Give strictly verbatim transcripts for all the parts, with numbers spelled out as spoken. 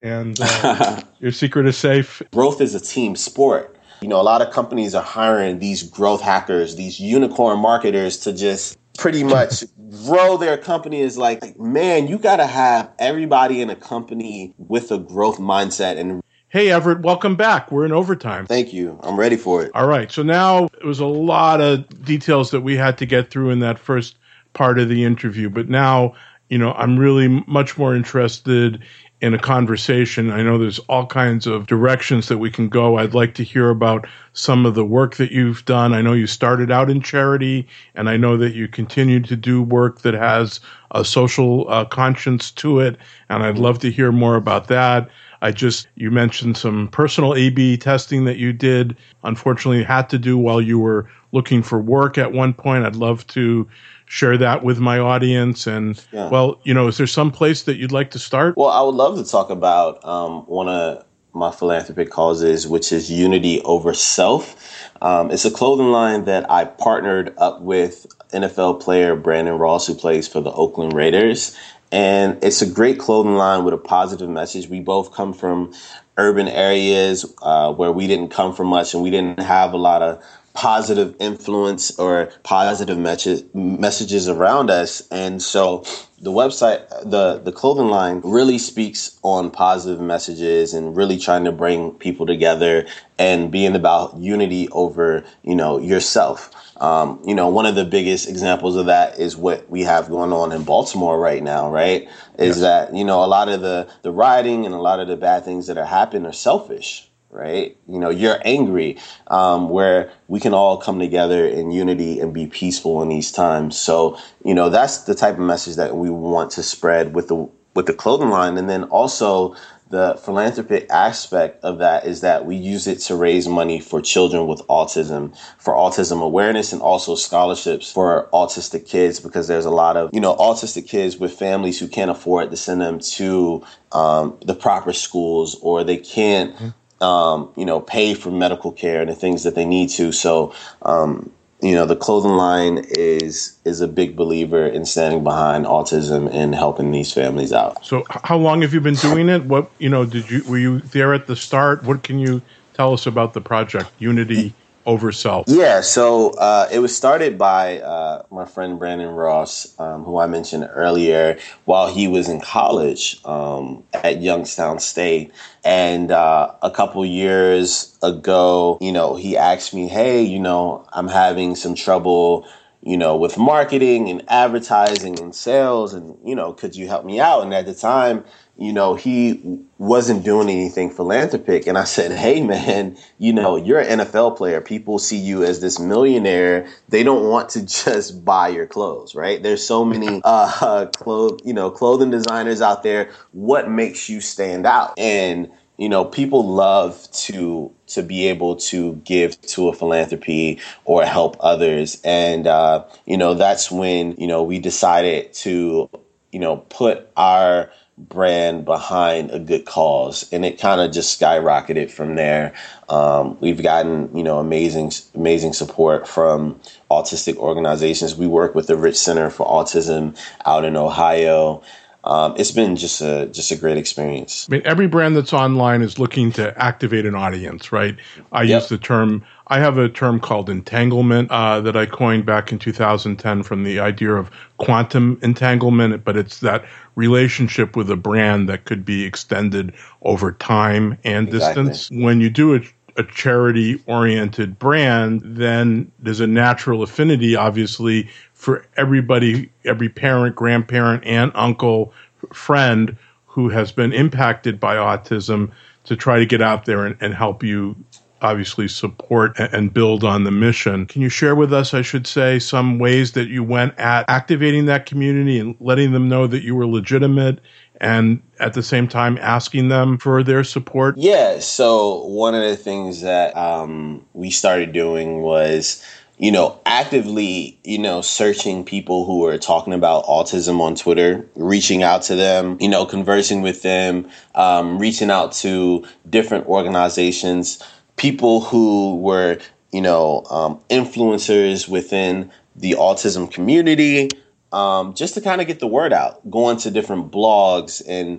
and uh, your secret is safe. Growth is a team sport. You know, a lot of companies are hiring these growth hackers, these unicorn marketers to just pretty much grow their company. Is like, man, you got to have everybody in a company with a growth mindset. And hey, Everett, welcome back. We're in overtime. Thank you. I'm ready for it. All right. So now it was a lot of details that we had to get through in that first part of the interview. But now, you know, I'm really much more interested in a conversation. I know there's all kinds of directions that we can go. I'd like to hear about some of the work that you've done. I know you started out in charity, and I know that you continue to do work that has a social uh, conscience to it, and I'd love to hear more about that. I just, you mentioned some personal A B testing that you did, unfortunately had to do while you were looking for work at one point. I'd love to share that with my audience. And, yeah. well, you know, is there some place that you'd like to start? Well, I would love to talk about um, one of my philanthropic causes, which is Unity Over Self. Um, it's a clothing line that I partnered up with N F L player Brandon Ross, who plays for the Oakland Raiders. And it's a great clothing line with a positive message. We both come from urban areas uh, where we didn't come from much, and we didn't have a lot of positive influence or positive message, messages around us. And so the website, the, the clothing line really speaks on positive messages and really trying to bring people together and being about unity over, you know, yourself. Um, you know, one of the biggest examples of that is what we have going on in Baltimore right now, right? Is yes. that, you know, a lot of the, the rioting and a lot of the bad things that are happening are selfish. Right? You know, you're angry, um, where we can all come together in unity and be peaceful in these times. So, you know, that's the type of message that we want to spread with the with the clothing line. And then also the philanthropic aspect of that is that we use it to raise money for children with autism, for autism awareness, and also scholarships for autistic kids, because there's a lot of, you know, autistic kids with families who can't afford to send them to um, the proper schools, or they can't mm-hmm. Um, you know, pay for medical care and the things that they need to. So, um, you know, the clothing line is is a big believer in standing behind autism and helping these families out. So, how long have you been doing it? What, you know, did you were you there at the start? What can you tell us about the project Unity Over Self? Yeah, so uh, it was started by uh, my friend Brandon Ross, um, who I mentioned earlier, while he was in college um, at Youngstown State. And uh, a couple years ago, you know, he asked me, hey, you know, I'm having some trouble, you know, with marketing and advertising and sales, and, you know, could you help me out? And at the time, you know, he wasn't doing anything philanthropic. And I said, hey, man, you know, you're an N F L player. People see you as this millionaire. They don't want to just buy your clothes, right? There's so many, uh, clothes, you know, clothing designers out there. What makes you stand out? And, you know, people love to to be able to give to a philanthropy or help others. And, uh, you know, that's when, you know, we decided to, you know, put our brand behind a good cause, and it kind of just skyrocketed from there. Um, we've gotten, you know, amazing, amazing support from autistic organizations. We work with the Rich Center for Autism out in Ohio. Um, it's been just a just a great experience. I mean, every brand that's online is looking to activate an audience, right? I Yep. use the term, I have a term called entanglement uh, that I coined back in two thousand ten from the idea of quantum entanglement, but it's that relationship with a brand that could be extended over time and Exactly. distance. When you do a a charity-oriented brand, then there's a natural affinity, obviously, for everybody, every parent, grandparent, aunt, uncle, friend who has been impacted by autism to try to get out there and, and help you, obviously, support and build on the mission. Can you share with us, I should say, some ways that you went at activating that community and letting them know that you were legitimate, and at the same time asking them for their support? Yeah, so one of the things that um, we started doing was, you know, actively, you know, searching people who are talking about autism on Twitter, reaching out to them, you know, conversing with them, um, reaching out to different organizations, people who were, you know, um, influencers within the autism community, um, just to kind of get the word out, going to different blogs and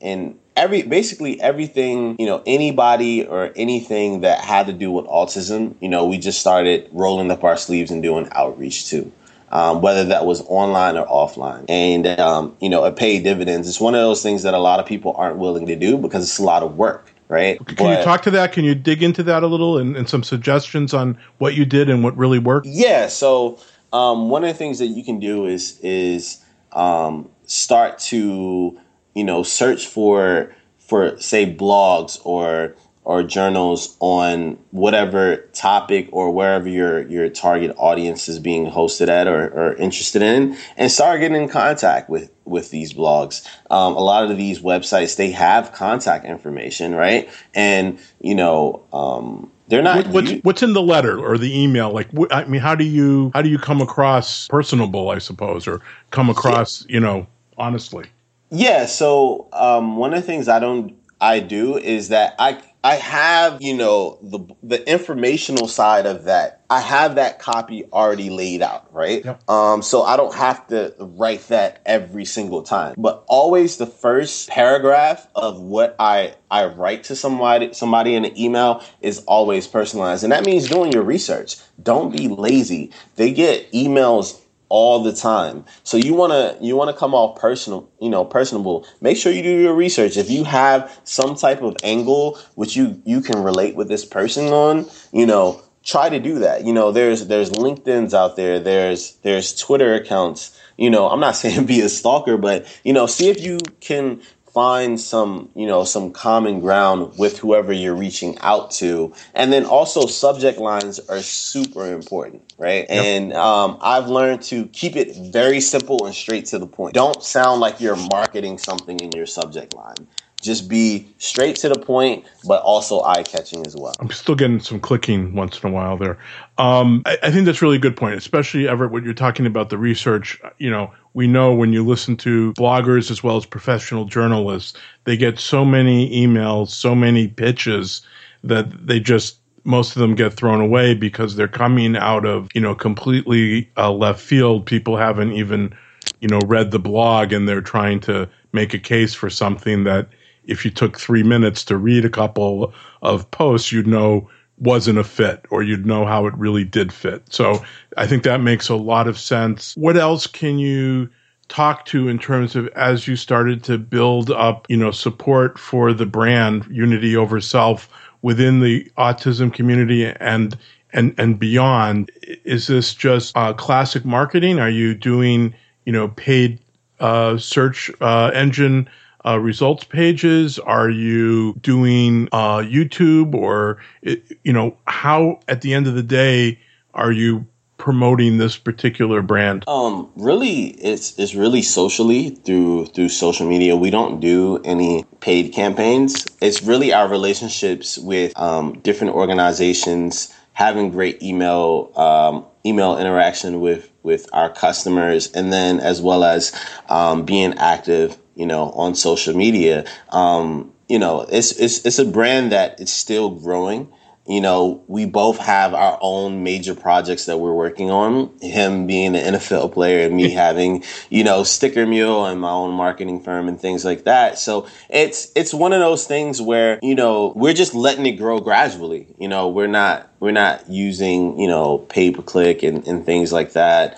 and every basically everything, you know, anybody or anything that had to do with autism, you know, we just started rolling up our sleeves and doing outreach to. Um, whether that was online or offline. And, um, you know, it paid dividends. It's one of those things that a lot of people aren't willing to do because it's a lot of work, right? Can but, you talk to that? Can you dig into that a little and, and some suggestions on what you did and what really worked? Yeah. So um, one of the things that you can do is, is um, start to, you know, search for, for say, blogs or or journals on whatever topic or wherever your your target audience is being hosted at or, or interested in, and start getting in contact with, with these blogs. Um, a lot of these websites, they have contact information, right? And, you know, um, they're not. What, what's, what's in the letter or the email? Like, wh- I mean, how do you how do you come across personable, I suppose, or come across, you know, honestly? Yeah. So um, one of the things I don't I do is that I. I have, you know, the the informational side of that. I have that copy already laid out, right? Yep. Um, so I don't have to write that every single time. But always the first paragraph of what I I write to somebody somebody in an email is always personalized, and that means doing your research. Don't be lazy. They get emails all the time. So you want to you want to come off personal, you know, personable. Make sure you do your research. If you have some type of angle which you you can relate with this person on, you know, try to do that. You know, there's there's LinkedIn's out there. There's there's Twitter accounts. You know, I'm not saying be a stalker, but, you know, see if you can find some, you know, some common ground with whoever you're reaching out to. And then also subject lines are super important, right? Yep. And um, I've learned to keep it very simple and straight to the point. Don't sound like you're marketing something in your subject line. Just be straight to the point, but also eye-catching as well. I'm still getting some clicking once in a while there. Um, I, I think that's a really good point, especially, Everett, what you're talking about, the research. You know, we know when you listen to bloggers as well as professional journalists, they get so many emails, so many pitches that they just, most of them get thrown away because they're coming out of, you know, completely uh, left field. People haven't even, you know, read the blog and they're trying to make a case for something that, if you took three minutes to read a couple of posts, you'd know wasn't a fit, or you'd know how it really did fit. So I think that makes a lot of sense. What else can you talk to in terms of, as you started to build up, you know, support for the brand Unity Over Self within the autism community and and and beyond? Is this just uh, classic marketing? Are you doing, you know, paid uh, search uh, engine Uh, results pages? Are you doing uh, YouTube, or, you know, how at the end of the day are you promoting this particular brand? Um, really, it's it's really socially through through social media. We don't do any paid campaigns. It's really our relationships with um, different organizations, having great email um, email interaction with with our customers, and then as well as um, being active, you know, on social media. Um, you know, it's, it's, it's a brand that is still growing. You know, we both have our own major projects that we're working on, him being an N F L player and me having, you know, Sticker Mule and my own marketing firm and things like that. So it's, it's one of those things where, you know, we're just letting it grow gradually. You know, we're not, we're not using, you know, pay per click and, and things like that.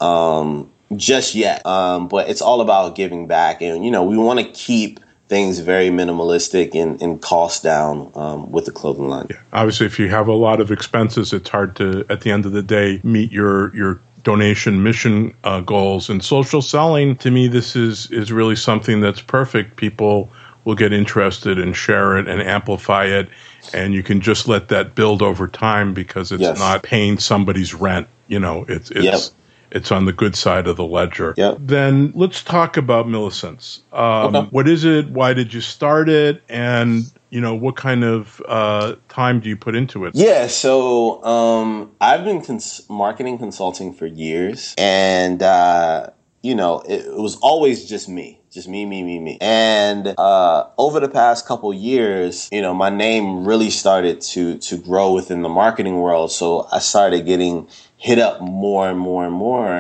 Um, just yet. Um, but it's all about giving back. And, you know, we want to keep things very minimalistic and, and cost down um, with the clothing line. Yeah. Obviously, if you have a lot of expenses, it's hard to, at the end of the day, meet your, your donation mission uh, goals. And social selling, to me, this is, is really something that's perfect. People will get interested and share it and amplify it. And you can just let that build over time because it's yes. not paying somebody's rent. You know, it's, it's, yep. It's on the good side of the ledger. Yep. Then let's talk about Millicents. Um, okay. What is it? Why did you start it? And, you know, what kind of uh, time do you put into it? Yeah, so um, I've been cons- marketing consulting for years. And, uh, you know, it, it was always just me. Just me, me, me, me. And uh, over the past couple years, you know, my name really started to to grow within the marketing world. So I started getting hit up more and more and more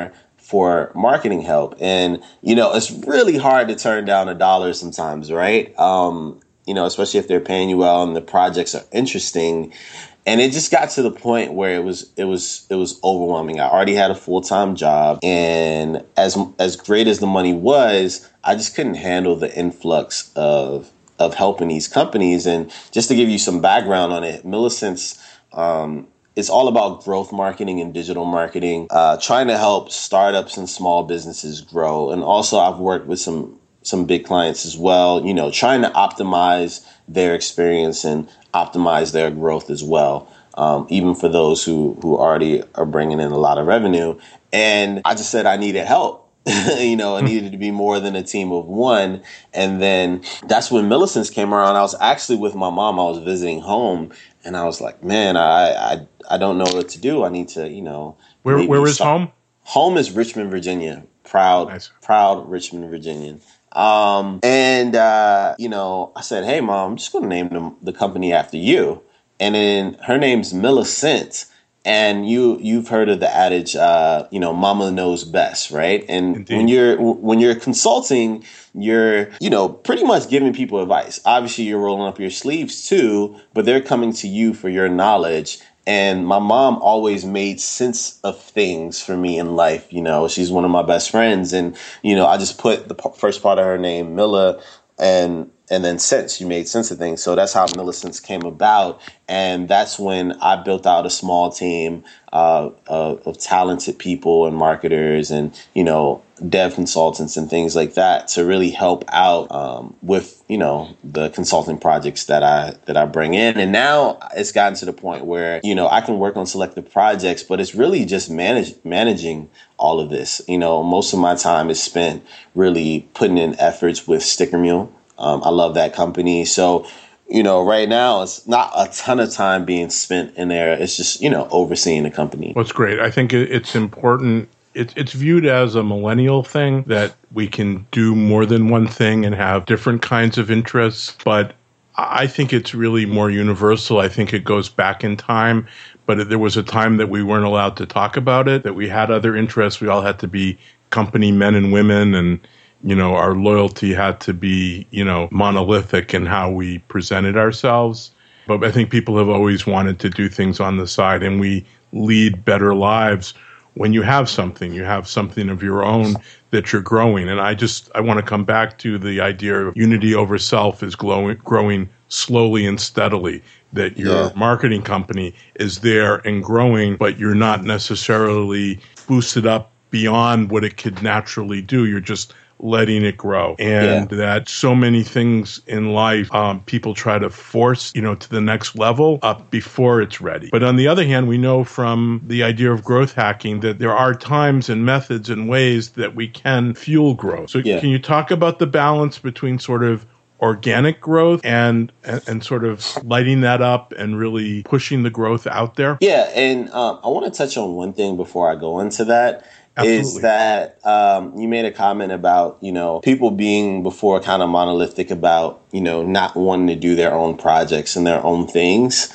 for marketing help. And, you know, it's really hard to turn down a dollar sometimes, right? Um, you know, especially if they're paying you well and the projects are interesting. And it just got to the point where it was it was it was overwhelming. I already had a full-time job, and as as great as the money was, I just couldn't handle the influx of of helping these companies. And just to give you some background on it, Millicent's um, it's all about growth marketing and digital marketing, uh, trying to help startups and small businesses grow. And also, I've worked with some some big clients as well, you know, trying to optimize their experience and optimize their growth as well, um, even for those who, who already are bringing in a lot of revenue. And I just said I needed help. you know, I needed to be more than a team of one. And then that's when Millicent's came around. I was actually with my mom. I was visiting home, and I was like, man, I I, I don't know what to do. I need to, you know. Where Where is home? Home is Richmond, Virginia. Proud, nice. proud Richmond, Virginian. Um, and, uh, you know, I said, hey, Mom, I'm just going to name the, the company after you. And then her name's Millicent. And you, you've heard of the adage, uh, you know, mama knows best, right? And Indeed. when you're when you're consulting, you're, you know, pretty much giving people advice. Obviously, you're rolling up your sleeves, too, but they're coming to you for your knowledge. And my mom always made sense of things for me in life. You know, she's one of my best friends. And, you know, I just put the p- first part of her name, Milla, and and then sense. You made sense of things. So that's how Millicent's came about. And that's when I built out a small team uh, of, of talented people and marketers and, you know, dev consultants and things like that to really help out um, with, you know, the consulting projects that I that I bring in. And now it's gotten to the point where, you know, I can work on selective projects, but it's really just manage, managing all of this. You know, most of my time is spent really putting in efforts with Sticker Mule. Um, I love that company. So, you know, right now it's not a ton of time being spent in there. It's just, you know, overseeing the company. Well, it's great. I think it's important. It's it's viewed as a millennial thing that we can do more than one thing and have different kinds of interests. But I think it's really more universal. I think it goes back in time. But there was a time that we weren't allowed to talk about it, that we had other interests. We all had to be company men and women, and you know, our loyalty had to be, you know, monolithic in how we presented ourselves. But I think people have always wanted to do things on the side, and we lead better lives when you have something. You have something of your own that you're growing. And I just, I want to come back to the idea of unity over self is growing, growing slowly and steadily, that your yeah. marketing company is there and growing, but you're not necessarily boosted up beyond what it could naturally do. You're just letting it grow. And yeah. that so many things in life, um, people try to force, you know, to the next level up before it's ready. But on the other hand, we know from the idea of growth hacking that there are times and methods and ways that we can fuel growth. So yeah. can you talk about the balance between sort of organic growth and, and and sort of lighting that up and really pushing the growth out there? Yeah, and um, I want to touch on one thing before I go into that. Absolutely. Is that um, you made a comment about, you know, people being before kind of monolithic about, you know, not wanting to do their own projects and their own things.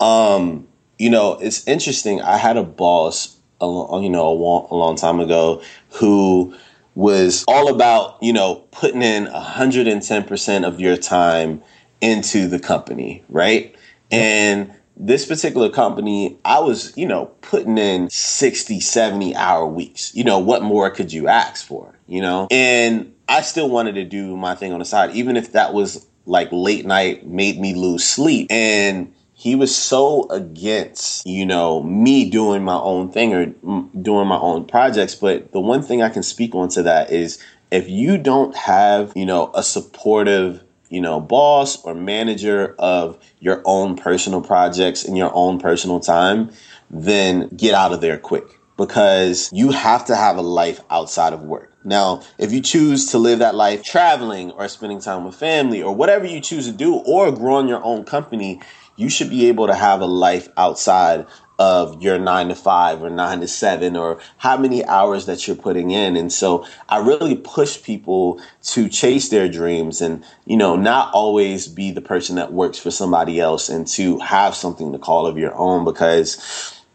Um, you know, it's interesting. I had a boss, a, you know, a long, a long time ago who was all about, you know, putting in one hundred ten percent of your time into the company, right? And this particular company, I was, you know, putting in sixty, seventy hour weeks. You know, what more could you ask for, you know? And I still wanted to do my thing on the side, even if that was like late night, made me lose sleep. And he was so against, you know, me doing my own thing or doing my own projects. But the one thing I can speak on to that is if you don't have, you know, a supportive, you know, boss or manager of your own personal projects in your own personal time, then get out of there quick, because you have to have a life outside of work. Now, if you choose to live that life traveling or spending time with family or whatever you choose to do, or growing your own company, you should be able to have a life outside of your nine to five or nine to seven or how many hours that you're putting in. And so I really push people to chase their dreams and, you know, not always be the person that works for somebody else, and to have something to call of your own, because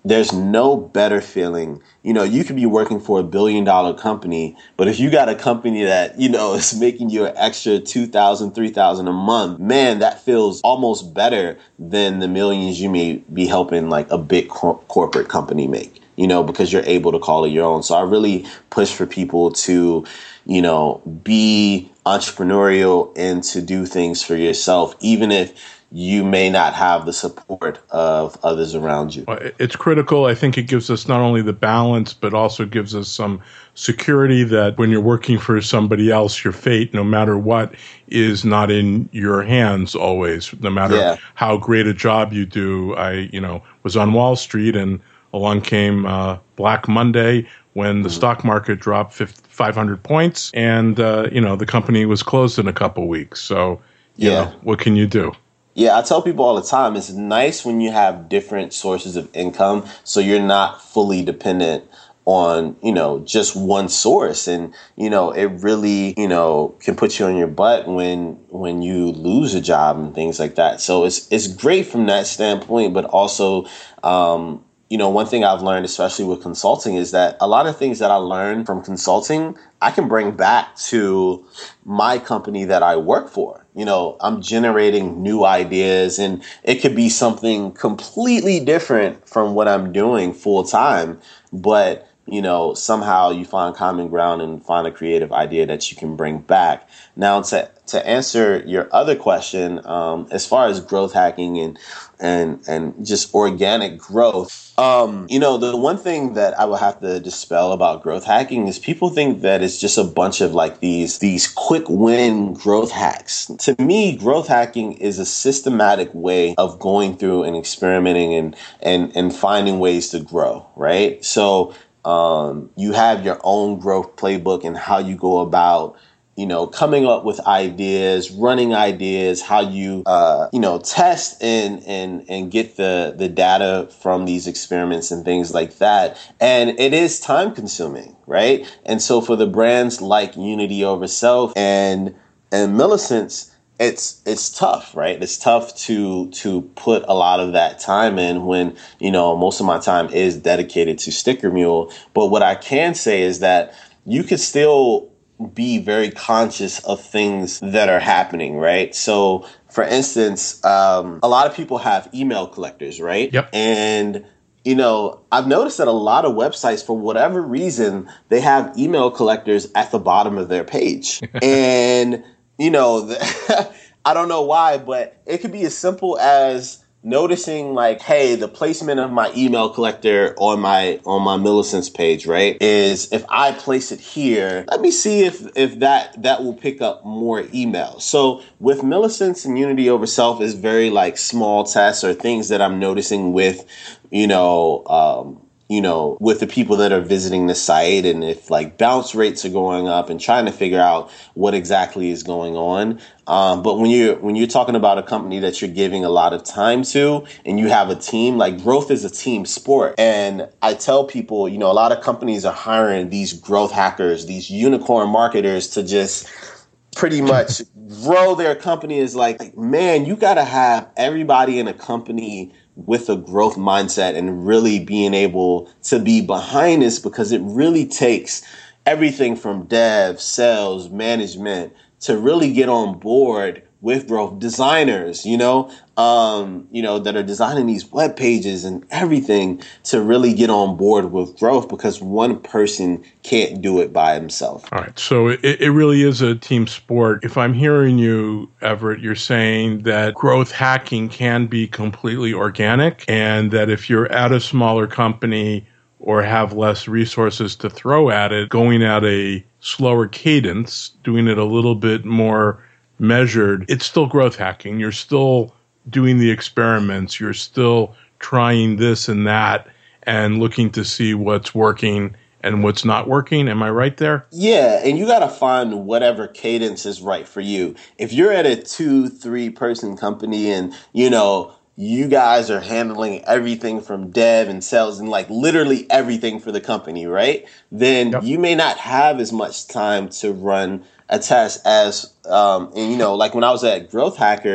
there's no better feeling. You know, you could be working for a billion dollar company, but if you got a company that, you know, is making you an extra two thousand, three thousand a month, man, that feels almost better than the millions you may be helping like a big cor- corporate company make, you know, because you're able to call it your own. So I really push for people to, you know, be entrepreneurial and to do things for yourself, even if you may not have the support of others around you. It's critical. I think it gives us not only the balance, but also gives us some security that when you're working for somebody else, your fate, no matter what, is not in your hands always, no matter yeah. how great a job you do. I, you know, was on Wall Street and along came uh, Black Monday when the mm-hmm. stock market dropped five hundred points and, uh, you know, the company was closed in a couple weeks. So, you yeah. know, what can you do? Yeah, I tell people all the time, it's nice when you have different sources of income so you're not fully dependent on, you know, just one source. And, you know, it really, you know, can put you on your butt when when you lose a job and things like that. So it's it's great from that standpoint, but also, um, you know, one thing I've learned, especially with consulting, is that a lot of things that I learned from consulting, I can bring back to my company that I work for. You know, I'm generating new ideas and it could be something completely different from what I'm doing full time. But, you know, somehow you find common ground and find a creative idea that you can bring back. Now, to to answer your other question, um, as far as growth hacking and and and just organic growth, um, you know, the one thing that I will have to dispel about growth hacking is people think that it's just a bunch of like these these quick win growth hacks. To me, growth hacking is a systematic way of going through and experimenting and and and finding ways to grow, right? So um, you have your own growth playbook and how you go about, you know, coming up with ideas, running ideas, how you, uh, you know, test and, and, and get the, the data from these experiments and things like that. And it is time consuming, right? And so for the brands like Unity Over Self and, and Millicent's, it's, it's tough, right? It's tough to, to put a lot of that time in when, you know, most of my time is dedicated to Sticker Mule. But what I can say is that you could still be very conscious of things that are happening, right? So, for instance, um, a lot of people have email collectors, right? Yep. And, you know, I've noticed that a lot of websites, for whatever reason, they have email collectors at the bottom of their page. And, you know, I don't know why, but it could be as simple as noticing like, hey, the placement of my email collector on my on my Millicent's page, right, is if I place it here, let me see if if that that will pick up more emails. So with Millicent's and Unity Over Self is very like small tests or things that I'm noticing with, you know, um, you know, with the people that are visiting the site, and if like bounce rates are going up and trying to figure out what exactly is going on. Um, but when you're when you're talking about a company that you're giving a lot of time to and you have a team, like growth is a team sport. And I tell people, you know, a lot of companies are hiring these growth hackers, these unicorn marketers to just pretty much grow their company. Is like, man, you got to have everybody in a company with a growth mindset and really being able to be behind this, because it really takes everything from dev, sales, management to really get on board with growth. Designers, you know, um, you know, that are designing these web pages and everything to really get on board with growth, because one person can't do it by himself. All right. So it, it really is a team sport. If I'm hearing you, Everett, you're saying that growth hacking can be completely organic, and that if you're at a smaller company or have less resources to throw at it, going at a slower cadence, doing it a little bit more measured, it's still growth hacking. You're still doing the experiments. You're still trying this and that and looking to see what's working and what's not working. Am I right there? Yeah, and you got to find whatever cadence is right for you. If you're at a two, three person company and, you know, you guys are handling everything from dev and sales and like literally everything for the company, right? Then yep. you may not have as much time to run a test as, um, and you know, like when I was at Growth Hackers,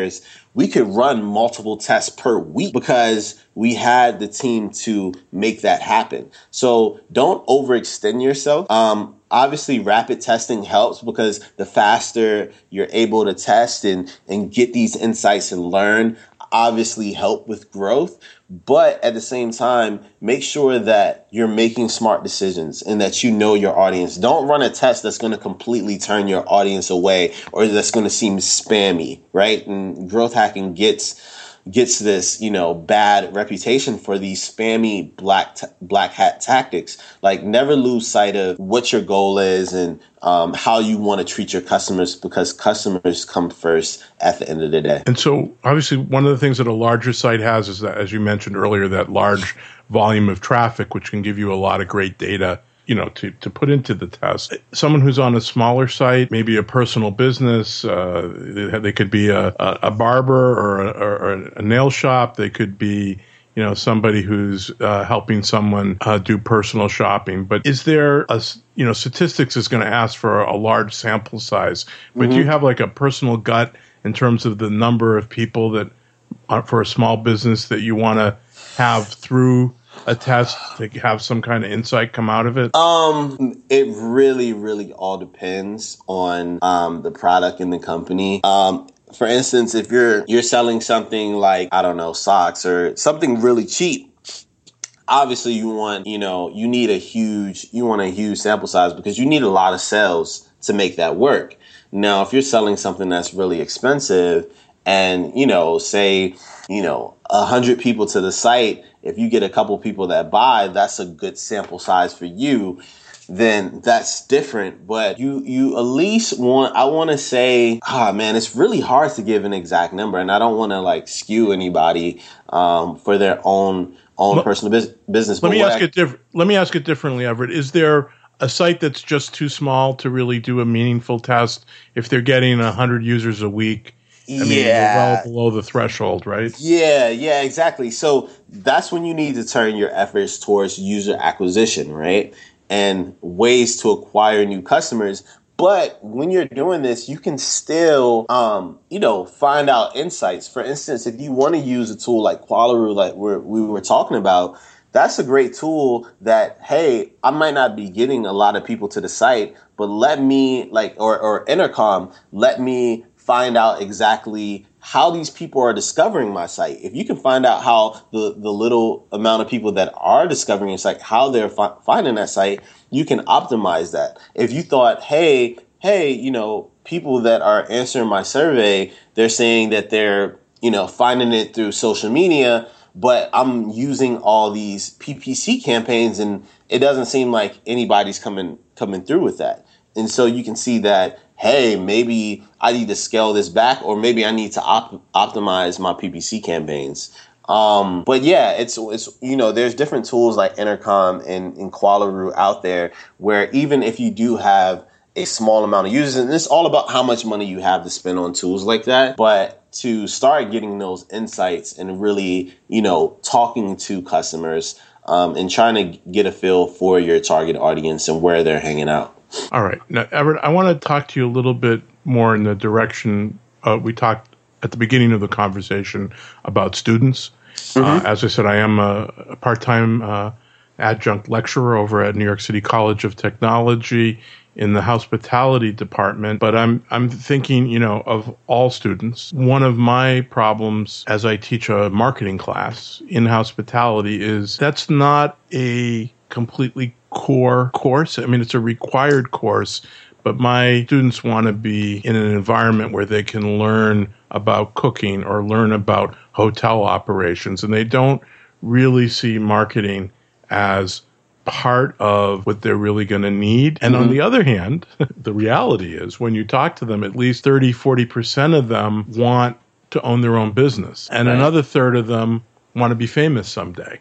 we could run multiple tests per week because we had the team to make that happen. So don't overextend yourself. Um, obviously, rapid testing helps because the faster you're able to test and, and get these insights and learn, obviously help with growth. But at the same time, make sure that you're making smart decisions and that you know your audience. Don't run a test that's going to completely turn your audience away or that's going to seem spammy, right? And growth hacking gets gets this, you know, bad reputation for these spammy black t- black hat tactics. Like, never lose sight of what your goal is and um, how you want to treat your customers, because customers come first at the end of the day. And so, obviously, one of the things that a larger site has is that, as you mentioned earlier, that large volume of traffic, which can give you a lot of great data, you know, to, to put into the test. Someone who's on a smaller site, maybe a personal business, uh, they, they could be a, a, a barber or a, or a nail shop. They could be, you know, somebody who's uh, helping someone uh, do personal shopping. But is there a, you know, statistics is going to ask for a large sample size, but mm-hmm. do you have like a personal gut in terms of the number of people that are, for a small business, that you want to have through a test to have some kind of insight come out of it? Um, it really, really all depends on um, the product and the company. Um, for instance, if you're you're selling something like, I don't know, socks or something really cheap, obviously you want, you know, you need a huge, you want a huge sample size because you need a lot of sales to make that work. Now, if you're selling something that's really expensive and, you know, say, you know, a hundred people to the site, if you get a couple people that buy, that's a good sample size for you, then that's different. But you, you at least want, I want to say, ah, man, it's really hard to give an exact number. And I don't want to like skew anybody um, for their own, own let, personal bus- business. Let me ask I, it different. Let me ask it differently, Everett. Is there a site that's just too small to really do a meaningful test if they're getting a hundred users a week? I mean, yeah. You're well below the threshold, right? Yeah, yeah, exactly. So that's when you need to turn your efforts towards user acquisition, right? And ways to acquire new customers. But when you're doing this, you can still, um, you know, find out insights. For instance, if you want to use a tool like Qualaroo, like we're, we were talking about, that's a great tool that, hey, I might not be getting a lot of people to the site, but let me, like, or, or Intercom, let me find out exactly how these people are discovering my site. If you can find out how the, the little amount of people that are discovering your site, how they're fi- finding that site, you can optimize that. If you thought, hey, hey, you know, people that are answering my survey, they're saying that they're, you know, finding it through social media, but I'm using all these P P C campaigns and it doesn't seem like anybody's coming coming through with that. And so you can see that, hey, maybe I need to scale this back, or maybe I need to op- optimize my P P C campaigns. Um, but yeah, it's, it's, you know, there's different tools like Intercom and, and Qualaroo out there where even if you do have a small amount of users, and it's all about how much money you have to spend on tools like that. But to start getting those insights and really, you know, talking to customers um, and trying to get a feel for your target audience and where they're hanging out. All right. Now, Everett, I want to talk to you a little bit more in the direction uh, we talked at the beginning of the conversation about students. Mm-hmm. Uh, as I said, I am a, a part-time uh, adjunct lecturer over at New York City College of Technology in the hospitality department, but I'm I'm thinking, you know, of all students. One of my problems as I teach a marketing class in hospitality is that's not a completely core course. I mean, it's a required course, but my students want to be in an environment where they can learn about cooking or learn about hotel operations, and they don't really see marketing as part of what they're really going to need. And mm-hmm. on the other hand, the reality is when you talk to them, at least thirty, forty percent of them want to own their own business. And right. another third of them want to be famous someday.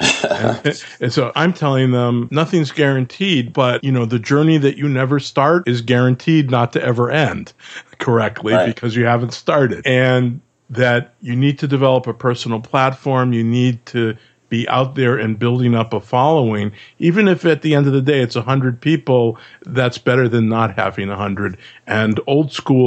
and, and so I'm telling them nothing's guaranteed, but you know, the journey that you never start is guaranteed not to ever end correctly right. because you haven't started. And that you need to develop a personal platform. You need to be out there and building up a following. Even if at the end of the day it's one hundred people, that's better than not having one hundred. And old school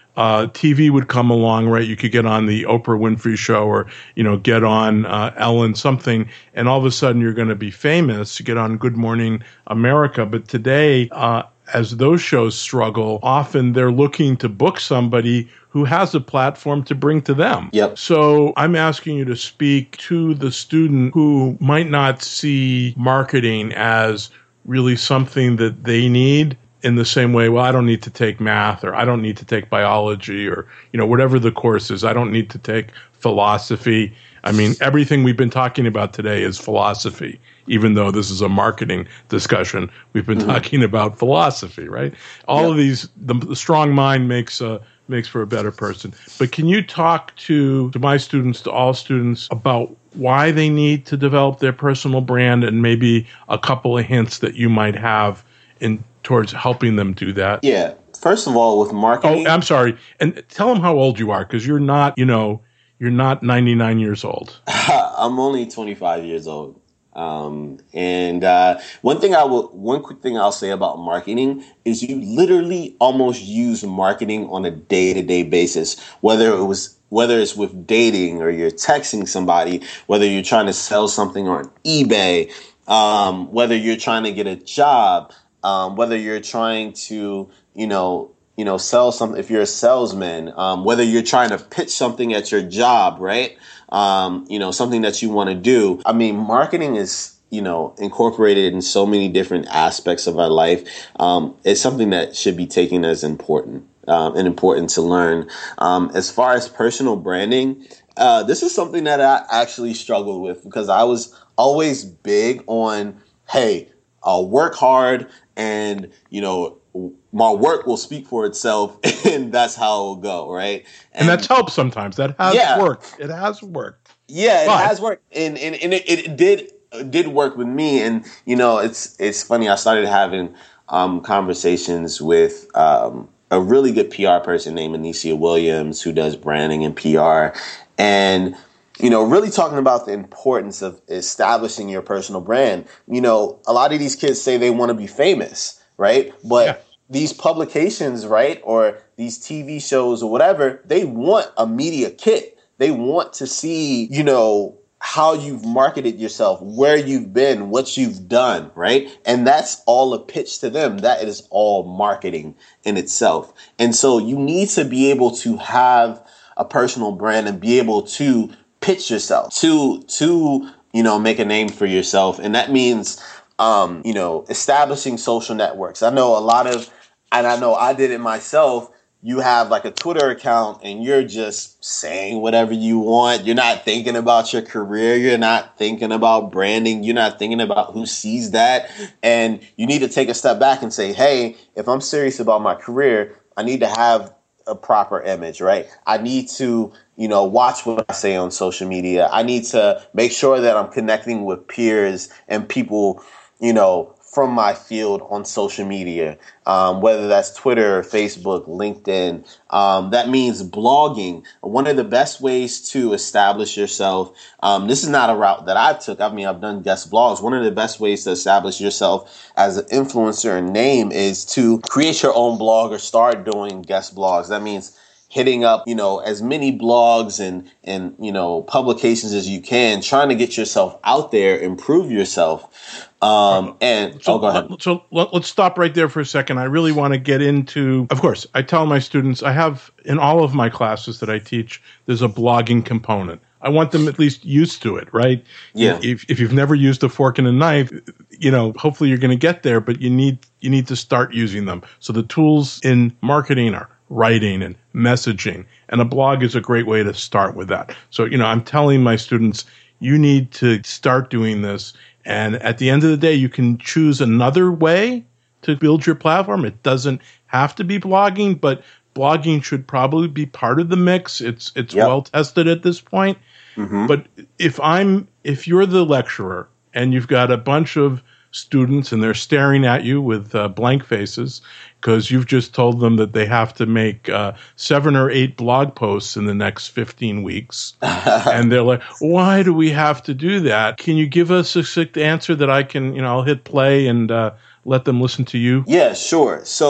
uh, T V would come along, right? You could get on the Oprah Winfrey Show or, you know, get on uh, Ellen something, and all of a sudden you're going to be famous. You get on Good Morning America. But today, uh, as those shows struggle, often they're looking to book somebody who has a platform to bring to them. Yep. So I'm asking you to speak to the student who might not see marketing as really something that they need in the same way, well, I don't need to take math, or I don't need to take biology, or, you know, whatever the course is. I don't need to take philosophy. I mean, everything we've been talking about today is philosophy, even though this is a marketing discussion. We've been mm-hmm. talking about philosophy, right? All yep. of these, the, the strong mind makes a, makes for a better person. But can you talk to, to my students, to all students, about why they need to develop their personal brand, and maybe a couple of hints that you might have in towards helping them do that? Yeah. First of all, with marketing. Oh, I'm sorry. And tell them how old you are, because you're not, you know, you're not ninety-nine years old. I'm only twenty-five years old. Um, and uh, one thing I will, one quick thing I'll say about marketing is you literally almost use marketing on a day-to-day basis, whether it was whether it's with dating, or you're texting somebody, whether you're trying to sell something on eBay, um, whether you're trying to get a job, um, whether you're trying to, you know, you know, sell something, if you're a salesman, um, whether you're trying to pitch something at your job, right? Um, you know, something that you want to do. I mean, marketing is, you know, incorporated in so many different aspects of our life. Um, it's something that should be taken as important, um, and important to learn. Um, as far as personal branding, uh, this is something that I actually struggled with, because I was always big on, hey, I'll work hard, and, you know, my work will speak for itself, and that's how it will go, right? And, and that's helped sometimes. That has yeah. worked. It has worked. Yeah, it but. has worked. And, and, and it, it did it did work with me. And, you know, it's it's funny. I started having um, conversations with um, a really good P R person named Anicia Williams, who does branding and P R. And, you know, really talking about the importance of establishing your personal brand. You know, a lot of these kids say they want to be famous, right? But yeah. these publications, right, or these T V shows or whatever, they want a media kit. They want to see, you know, how you've marketed yourself, where you've been, what you've done, right? And that's all a pitch to them. That is all marketing in itself. And so you need to be able to have a personal brand and be able to pitch yourself, to, to, you know, make a name for yourself. And that means, um, you know, establishing social networks. I know a lot of, and I know I did it myself. You have like a Twitter account and you're just saying whatever you want. You're not thinking about your career. You're not thinking about branding. You're not thinking about who sees that. And you need to take a step back and say, hey, if I'm serious about my career, I need to have a proper image, right? I need to, you know, watch what I say on social media. I need to make sure that I'm connecting with peers and people, you know, from my field on social media, um, whether that's Twitter, Facebook, LinkedIn. Um, that means blogging. One of the best ways to establish yourself, um, this is not a route that I took. I mean, I've done guest blogs. One of the best ways to establish yourself as an influencer and name is to create your own blog or start doing guest blogs. That means hitting up, you know, as many blogs and, and, you know, publications as you can, trying to get yourself out there, improve yourself. Um, and so, oh, go ahead. So let, let's stop right there for a second. I really want to get into, of course, I tell my students, I have in all of my classes that I teach, there's a blogging component. I want them at least used to it, right? Yeah. If, if you've never used a fork and a knife, you know, hopefully you're going to get there, but you need, you need to start using them. So the tools in marketing are writing and messaging, and a blog is a great way to start with that. So, you know, I'm telling my students, you need to start doing this. And at the end of the day, you can choose another way to build your platform. It doesn't have to be blogging, but blogging should probably be part of the mix. It's, it's yep. well tested at this point. Mm-hmm. But if I'm, if you're the lecturer and you've got a bunch of students and they're staring at you with uh, blank faces because you've just told them that they have to make uh, seven or eight blog posts in the next fifteen weeks. And they're like, why do we have to do that? Can you give us a succinct answer that I can, you know, I'll hit play and uh, let them listen to you? Yeah, sure. So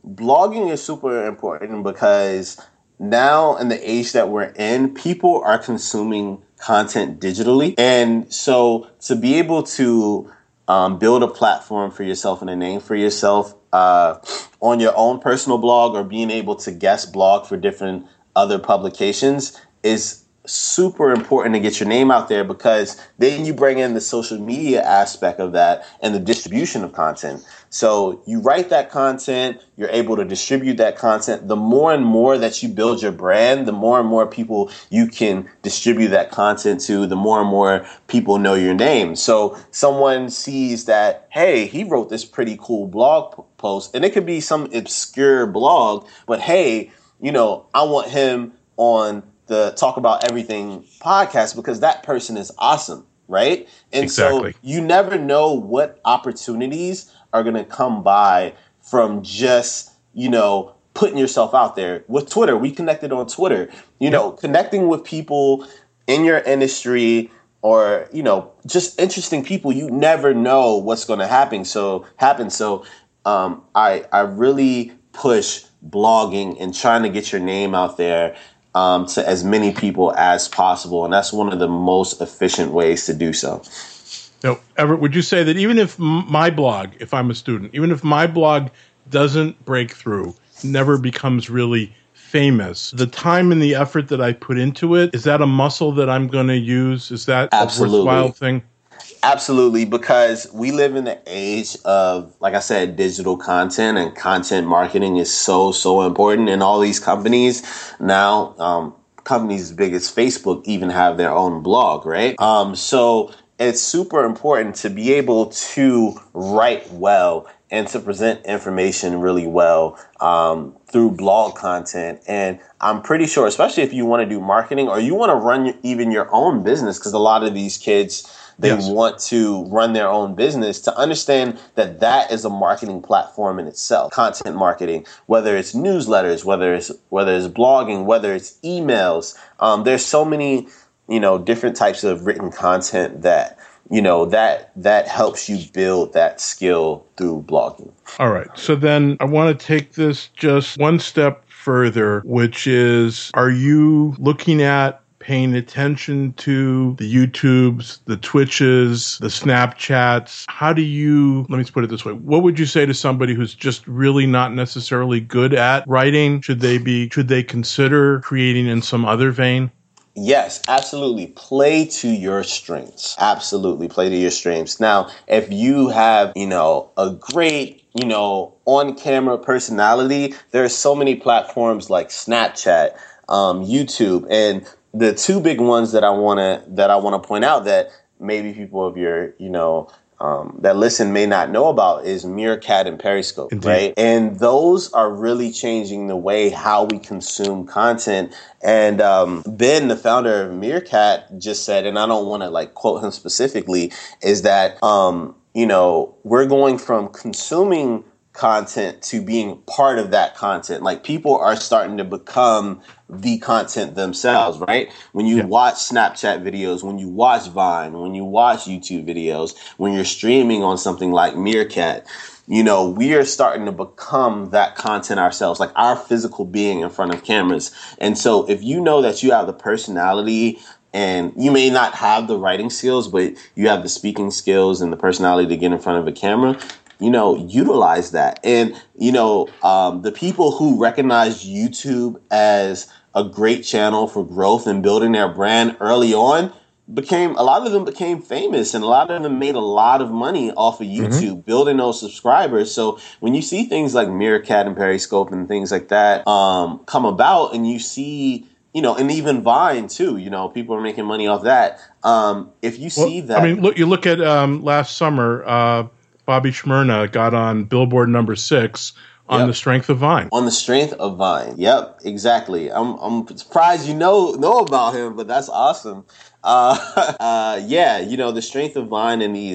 blogging is super important because now in the age that we're in, people are consuming content digitally. And so to be able to um, build a platform for yourself and a name for yourself uh, on your own personal blog, or being able to guest blog for different other publications is super important to get your name out there, because then you bring in the social media aspect of that and the distribution of content. So you write that content, you're able to distribute that content. The more and more that you build your brand, the more and more people you can distribute that content to, the more and more people know your name. So someone sees that, hey, he wrote this pretty cool blog post, and it could be some obscure blog, but hey, you know, I want him on the Talk About Everything podcast because that person is awesome, right? And exactly. So you never know what opportunities are going to come by from just, you know, putting yourself out there. With Twitter, we connected on Twitter, you yep. know, connecting with people in your industry, or, you know, just interesting people. You never know what's going to happen. So happen. So um, I I really push blogging and trying to get your name out there Um, to as many people as possible. And that's one of the most efficient ways to do so. Now, Everett, would you say that even if m- my blog, if I'm a student, even if my blog doesn't break through, never becomes really famous, the time and the effort that I put into it, is that a muscle that I'm going to use? Is that Absolutely. a worthwhile thing? Absolutely, because we live in the age of, like I said, digital content, and content marketing is so, so important. And all these companies now, um, companies as big as Facebook even have their own blog, right? Um, so it's super important to be able to write well and to present information really well um, through blog content. And I'm pretty sure, especially if you want to do marketing or you want to run even your own business, because a lot of these kids, they yes. want to run their own business, to understand that that is a marketing platform in itself. Content marketing, whether it's newsletters, whether it's whether it's blogging, whether it's emails. Um, there's so many, you know, different types of written content that, you know, that that helps you build that skill through blogging. All right. So then I want to take this just one step further, which is, are you looking at paying attention to the YouTubes, the Twitches, the Snapchats? How do you, let me put it this way, what would you say to somebody who's just really not necessarily good at writing? Should they be, should they consider creating in some other vein? Yes, absolutely. Play to your strengths. Absolutely. Play to your strengths. Now, if you have, you know, a great, you know, on-camera personality, there are so many platforms like Snapchat, um, YouTube, and the two big ones that I want to that I want to point out that maybe people of your, you know, um, that listen may not know about is Meerkat and Periscope, Indeed. Right? And those are really changing the way how we consume content. And um, Ben, the founder of Meerkat, just said, and I don't want to like quote him specifically, is that um, you know, we're going from consuming content to being part of that content. Like, people are starting to become the content themselves, right? When you yeah. watch Snapchat videos, when you watch Vine, when you watch YouTube videos, when you're streaming on something like Meerkat, you know, we are starting to become that content ourselves, like our physical being in front of cameras. And so if you know that you have the personality, and you may not have the writing skills, but you have the speaking skills and the personality to get in front of a camera, you know, utilize that. And, you know, um, the people who recognize YouTube as a great channel for growth and building their brand early on became, a lot of them became famous, and a lot of them made a lot of money off of YouTube, mm-hmm. building those subscribers. So when you see things like Meerkat and Periscope and things like that um, come about, and you see, you know, and even Vine too, you know, people are making money off that. Um, if you see well, that. I mean, look, you look at um, last summer, uh, Bobby Shmurda got on Billboard number six on yep. the strength of Vine. On the strength of Vine. Yep, exactly. I'm I'm surprised you know know about him, but that's awesome. Uh, uh, yeah, you know, the strength of Vine and these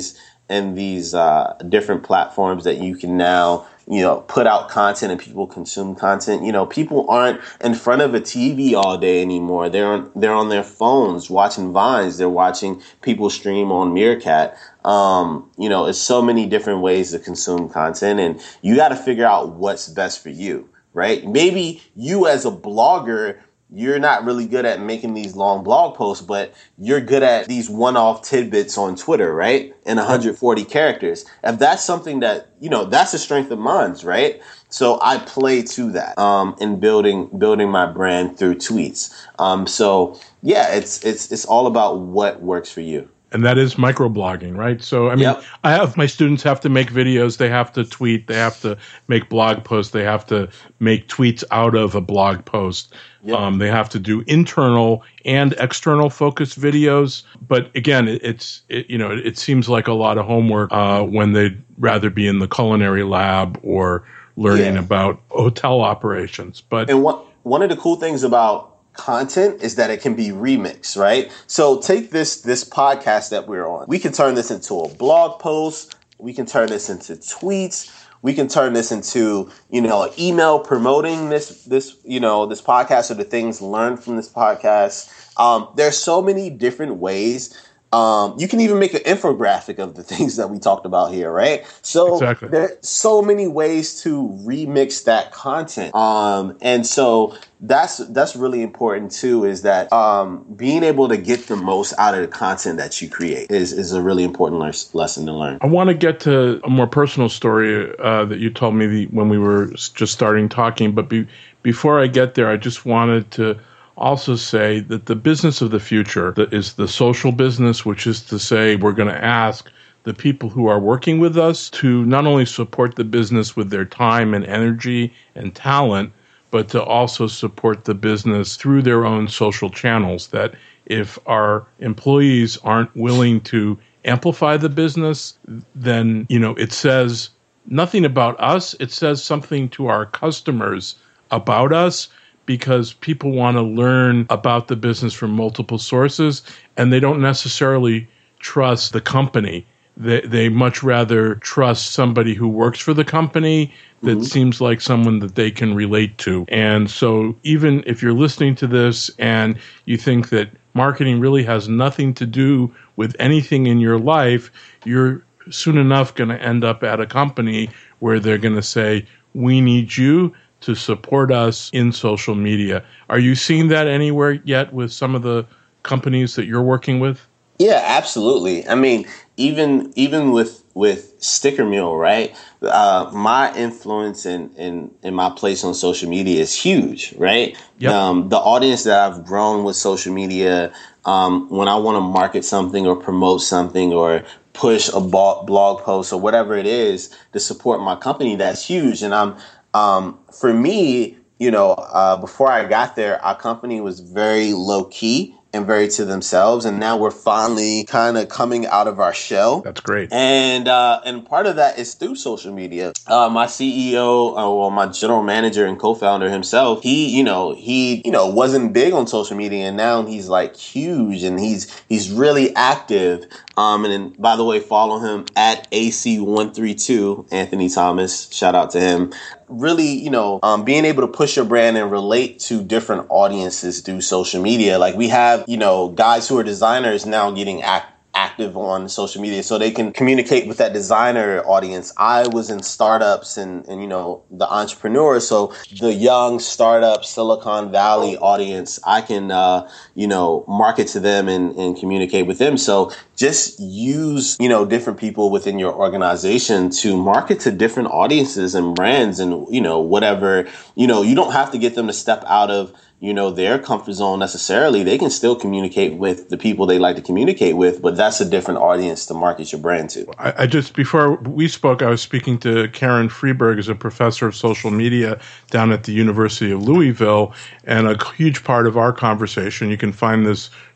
and these uh, different platforms that you can now, you know, put out content and people consume content. You know, people aren't in front of a T V all day anymore. They're on, they're on their phones watching Vines. They're watching people stream on Meerkat. Um, you know, it's so many different ways to consume content, and you got to figure out what's best for you, right? Maybe you as a blogger, you're not really good at making these long blog posts, but you're good at these one-off tidbits on Twitter, right? In one hundred forty characters. If that's something that, you know, that's a strength of mine, right? So I play to that um, in building building my brand through tweets. Um, so yeah, it's it's it's all about what works for you. And that is microblogging, right? So, I mean, yep. I have my students have to make videos, they have to tweet, they have to make blog posts, they have to make tweets out of a blog post. Yep. Um, they have to do internal and external focused videos. But again, it, it's, it, you know, it, it seems like a lot of homework uh, when they'd rather be in the culinary lab or learning yeah. about hotel operations. But and what, one of the cool things about content is that it can be remixed, right? So take this this podcast that we're on. We can turn this into a blog post. We can turn this into tweets. We can turn this into, you know, an email promoting this this you know this podcast or the things learned from this podcast. Um, there's so many different ways. Um, you can even make an infographic of the things that we talked about here, right? So exactly. There's so many ways to remix that content. Um, and so that's that's really important too, is that um, being able to get the most out of the content that you create is, is a really important le- lesson to learn. I want to get to a more personal story uh, that you told me the, when we were just starting talking. But be, before I get there, I just wanted to also say that the business of the future is the social business, which is to say we're going to ask the people who are working with us to not only support the business with their time and energy and talent, but to also support the business through their own social channels. That if our employees aren't willing to amplify the business, then, you know, it says nothing about us. It says something to our customers about us, because people want to learn about the business from multiple sources, and they don't necessarily trust the company. They, they much rather trust somebody who works for the company that mm-hmm. seems like someone that they can relate to. And so even if you're listening to this and you think that marketing really has nothing to do with anything in your life, you're soon enough going to end up at a company where they're going to say, we need you to support us in social media. Are you seeing that anywhere yet with some of the companies that you're working with? Yeah, absolutely. I mean, even even with with Sticker Mule, right? Uh, my influence in, in in my place on social media is huge, right? Yep. Um, the audience that I've grown with social media, um, when I want to market something or promote something or push a blog post or whatever it is to support my company, that's huge. And I'm Um, for me, you know, uh, before I got there, our company was very low key and very to themselves. And now we're finally kind of coming out of our shell. That's great. And uh, and part of that is through social media. Uh, my C E O, uh, well, my general manager and co-founder himself, he, you know, he, you know, wasn't big on social media, and now he's like huge, and he's he's really active. Um, and then, by the way, follow him at A C one three two, Anthony Thomas. Shout out to him. Really, you know, um, being able to push your brand and relate to different audiences through social media. Like we have, you know, guys who are designers now getting act. active on social media so they can communicate with that designer audience. I was in startups and, and, you know, the entrepreneurs. So the young startup Silicon Valley audience, I can, uh, you know, market to them and, and communicate with them. So just use, you know, different people within your organization to market to different audiences and brands and, you know, whatever, you know, you don't have to get them to step out of, you know, their comfort zone necessarily. They can still communicate with the people they like to communicate with, but that's a different audience to market your brand to. I, I just, before we spoke, I was speaking to Karen Freeberg, as a professor of social media down at the University of Louisville, and a huge part of our conversation, you can find this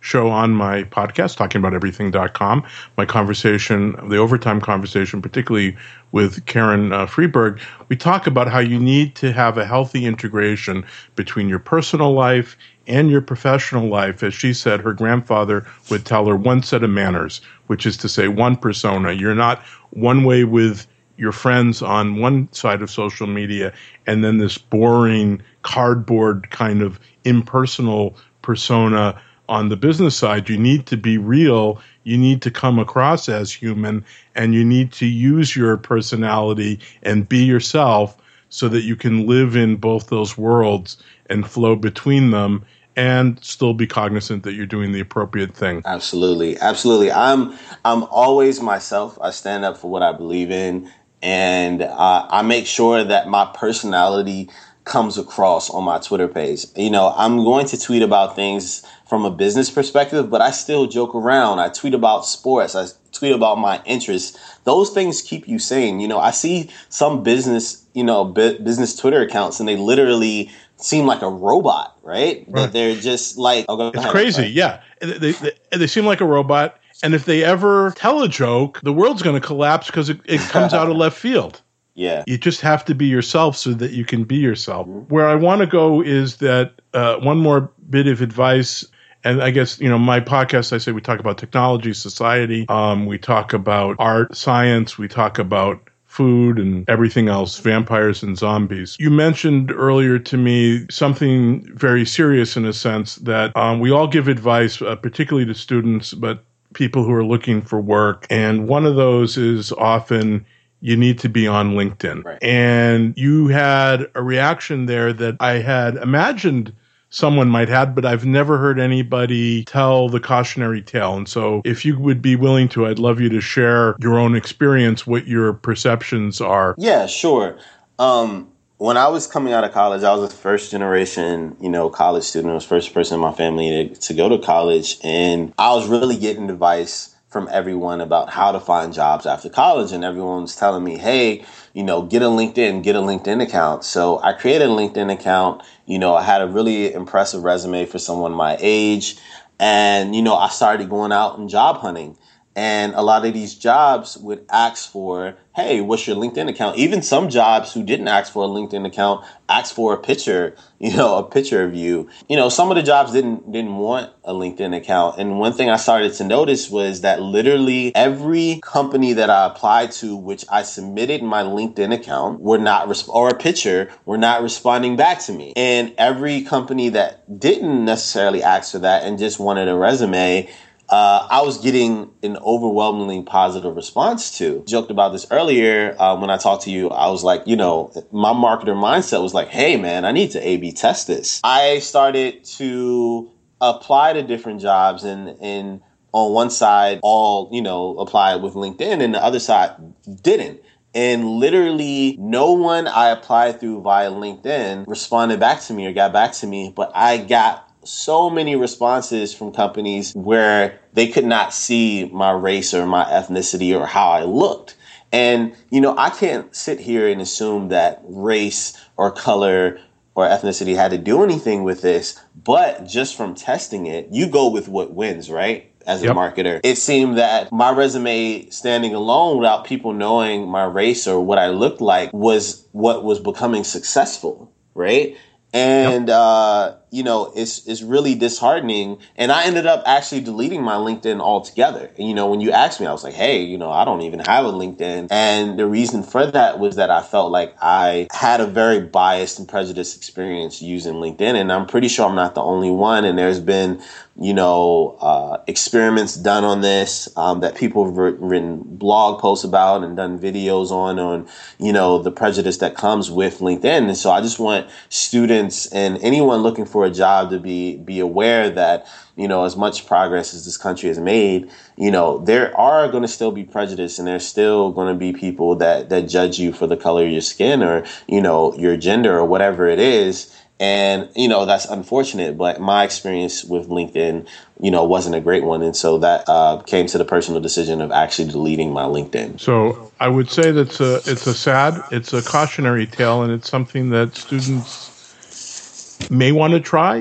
show on my podcast, talking about everything dot com. My conversation, the overtime conversation, particularly with Karen uh, Freeberg, we talk about how you need to have a healthy integration between your personal life and your professional life. As she said, her grandfather would tell her one set of manners, which is to say one persona. You're not one way with your friends on one side of social media and then this boring cardboard kind of impersonal persona on the business side. You need to be real. You need to come across as human, and you need to use your personality and be yourself so that you can live in both those worlds and flow between them and still be cognizant that you're doing the appropriate thing. Absolutely. Absolutely. I'm I'm always myself. I stand up for what I believe in, and uh, I make sure that my personality comes across on my Twitter page. You know, I'm going to tweet about things from a business perspective, but I still joke around. I tweet about sports. I tweet about my interests. Those things keep you sane. You know, I see some business, you know, bu- business Twitter accounts, and they literally seem like a robot, right? Right. That they're just like, oh, go it's ahead, crazy. right? Yeah. They, they, they seem like a robot. And if they ever tell a joke, the world's going to collapse because it, it comes out of left field. Yeah. You just have to be yourself so that you can be yourself. Mm-hmm. Where I want to go is that uh, one more bit of advice. And I guess, you know, my podcast, I say we talk about technology, society. Um, we talk about art, science. We talk about food and everything else, vampires and zombies. You mentioned earlier to me something very serious in a sense that um, we all give advice, uh, particularly to students, but people who are looking for work. And one of those is often you need to be on LinkedIn. Right. And you had a reaction there that I had imagined someone might have, but I've never heard anybody tell the cautionary tale. And so if you would be willing to, I'd love you to share your own experience, what your perceptions are. Yeah, sure. Um, when I was coming out of college, I was a first generation, you know, college student. I was the first person in my family to, to go to college. And I was really getting advice from everyone about how to find jobs after college. And everyone's telling me, hey, you know, get a LinkedIn, get a LinkedIn account. So I created a LinkedIn account. You know, I had a really impressive resume for someone my age. And, you know, I started going out and job hunting. And a lot of these jobs would ask for, hey, what's your LinkedIn account? Even some jobs who didn't ask for a LinkedIn account asked for a picture, you know, a picture of you. You know, some of the jobs didn't didn't want a LinkedIn account. And one thing I started to notice was that literally every company that I applied to, which I submitted my LinkedIn account, were not resp- or a picture, were not responding back to me. And every company that didn't necessarily ask for that and just wanted a resume, Uh, I was getting an overwhelmingly positive response to. Joked about this earlier uh, when I talked to you. I was like, you know, my marketer mindset was like, hey, man, I need to A B test this. I started to apply to different jobs, and, and on one side, all, you know, applied with LinkedIn, and the other side didn't. And literally no one I applied through via LinkedIn responded back to me or got back to me, but I got so many responses from companies where they could not see my race or my ethnicity or how I looked. And, you know, I can't sit here and assume that race or color or ethnicity had to do anything with this, but just from testing it, you go with what wins, right? As a Yep. marketer, it seemed that my resume standing alone without people knowing my race or what I looked like was what was becoming successful, right? And, yep. uh, you know, it's, it's really disheartening. And I ended up actually deleting my LinkedIn altogether. And, you know, when you asked me, I was like, hey, you know, I don't even have a LinkedIn. And the reason for that was that I felt like I had a very biased and prejudiced experience using LinkedIn. And I'm pretty sure I'm not the only one. And there's been, you know, uh, experiments done on this, um, that people have written blog posts about and done videos on, on, you know, the prejudice that comes with LinkedIn. And so I just want students and anyone looking for a job to be, be aware that, you know, as much progress as this country has made, you know, there are going to still be prejudice, and there's still going to be people that, that judge you for the color of your skin or, you know, your gender or whatever it is. And, you know, that's unfortunate, but my experience with LinkedIn, you know, wasn't a great one. And so that uh, came to the personal decision of actually deleting my LinkedIn. So I would say that's a, it's a sad, it's a cautionary tale, and it's something that students may want to try,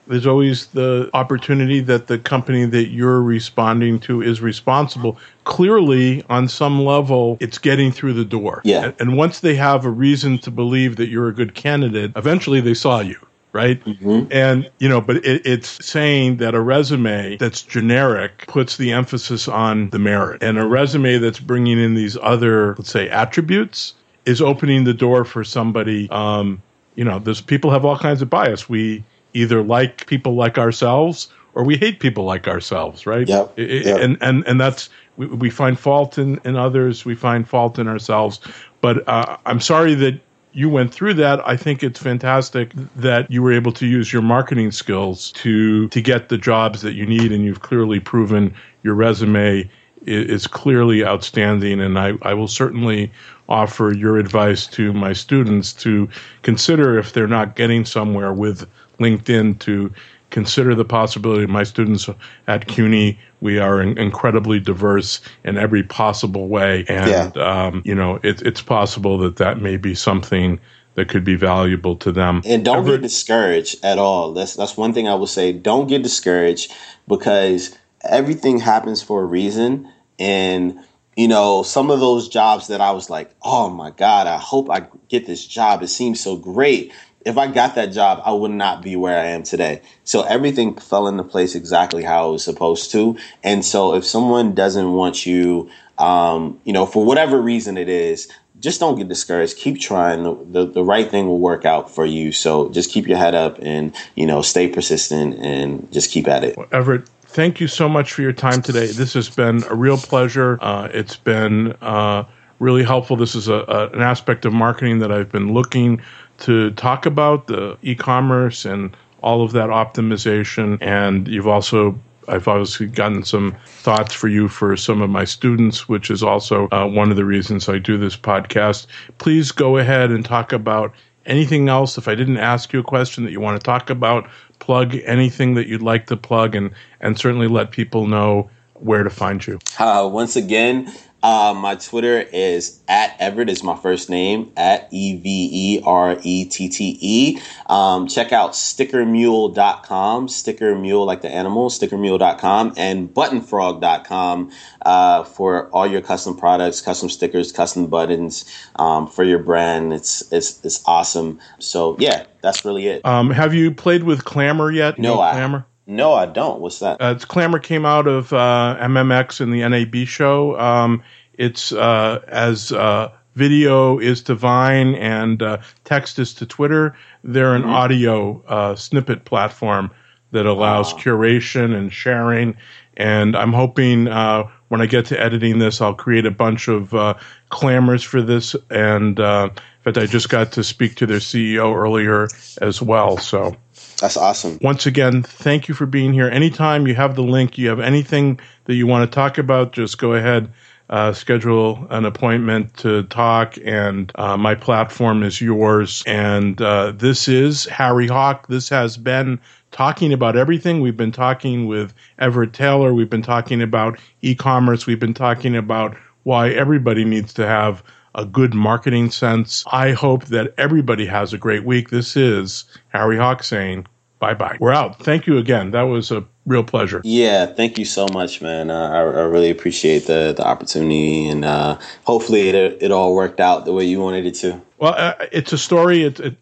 there's always the opportunity that the company that you're responding to is responsible. Clearly, on some level, it's getting through the door. Yeah. And once they have a reason to believe that you're a good candidate, eventually they saw you. Right? Mm-hmm. And, you know, but it, it's saying that a resume that's generic puts the emphasis on the merit. And a resume that's bringing in these other, let's say, attributes is opening the door for somebody. Um, you know, there's people have all kinds of bias. We either like people like ourselves or we hate people like ourselves, right? Yep. It, yep. And, and, and that's, we, we find fault in, in others. We find fault in ourselves. But uh, I'm sorry that you went through that. I think it's fantastic that you were able to use your marketing skills to to get the jobs that you need, and you've clearly proven your resume is clearly outstanding. And I, I will certainly offer your advice to my students to consider, if they're not getting somewhere with LinkedIn, to consider the possibility. My students at CUNY, we are in, incredibly diverse in every possible way. And, yeah. um, you know, it, it's possible that that may be something that could be valuable to them. And don't Ever- get discouraged at all. That's, that's one thing I will say. Don't get discouraged, because everything happens for a reason. And, you know, some of those jobs that I was like, oh, my God, I hope I get this job. It seems so great. If I got that job, I would not be where I am today. So everything fell into place exactly how it was supposed to. And so if someone doesn't want you, um, you know, for whatever reason it is, just don't get discouraged. Keep trying. The, the, the right thing will work out for you. So just keep your head up and, you know, stay persistent and just keep at it. Well, Everett, thank you so much for your time today. This has been a real pleasure. Uh, it's been uh, really helpful. This is a, a, an aspect of marketing that I've been looking to talk about, the e-commerce and all of that optimization. And you've also, I've obviously gotten some thoughts for you for some of my students, which is also uh, one of the reasons I do this podcast. Please go ahead and talk about anything else. If I didn't ask you a question that you want to talk about, plug anything that you'd like to plug, and, and certainly let people know where to find you. Uh, once again, Uh, my Twitter is at Everett, is my first name, at E V E R E T T E. Um, check out sticker mule dot com, sticker mule like the animal, sticker mule dot com, and button frog dot com uh, for all your custom products, custom stickers, custom buttons um, for your brand. It's, it's, it's awesome. So yeah, that's really it. Um, have you played with Clamor yet? You no, know I Clamor? No, I don't. What's that? Uh, it's Clamor came out of uh, M M X and the N A B show. Um, it's uh, as uh, video is to Vine and uh, text is to Twitter. They're an mm-hmm. audio uh, snippet platform that allows wow. curation and sharing. And I'm hoping uh, when I get to editing this, I'll create a bunch of uh, clamors for this. And uh, in fact, I just got to speak to their C E O earlier as well. So. That's awesome. Once again, thank you for being here. Anytime you have the link, you have anything that you want to talk about, just go ahead, uh, schedule an appointment to talk, and uh, my platform is yours. And uh, this is Harry Hawk. This has been Talking About Everything. We've been talking with Everett Taylor. We've been talking about e-commerce. We've been talking about why everybody needs to have a good marketing sense. I hope that everybody has a great week. This is Harry Hawk saying bye-bye. We're out. Thank you again. That was a real pleasure. Yeah, thank you so much, man. Uh, I, I really appreciate the, the opportunity, and uh, hopefully it it all worked out the way you wanted it to. Well, uh, it's a story. It, it,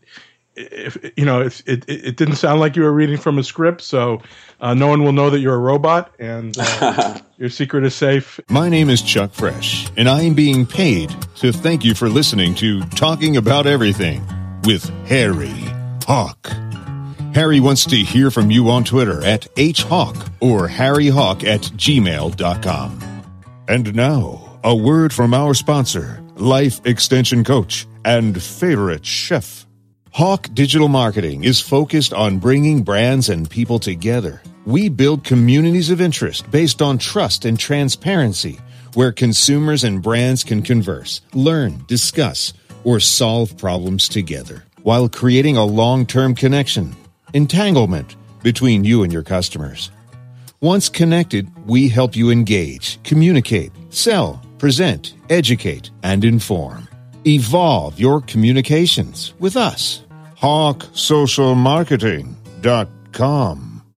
if you know, if it, it didn't sound like you were reading from a script, so uh, no one will know that you're a robot, and uh, your secret is safe. My name is Chuck Fresh, and I am being paid to thank you for listening to Talking About Everything with Harry Hawk. Harry wants to hear from you on Twitter at H Hawk or harry hawk at gmail dot com. And now, a word from our sponsor, Life Extension Coach and favorite chef. Hawk Digital Marketing is focused on bringing brands and people together. We build communities of interest based on trust and transparency, where consumers and brands can converse, learn, discuss, or solve problems together, while creating a long-term connection, entanglement between you and your customers. Once connected, we help you engage, communicate, sell, present, educate, and inform. Evolve your communications with us. hawk social marketing dot com com.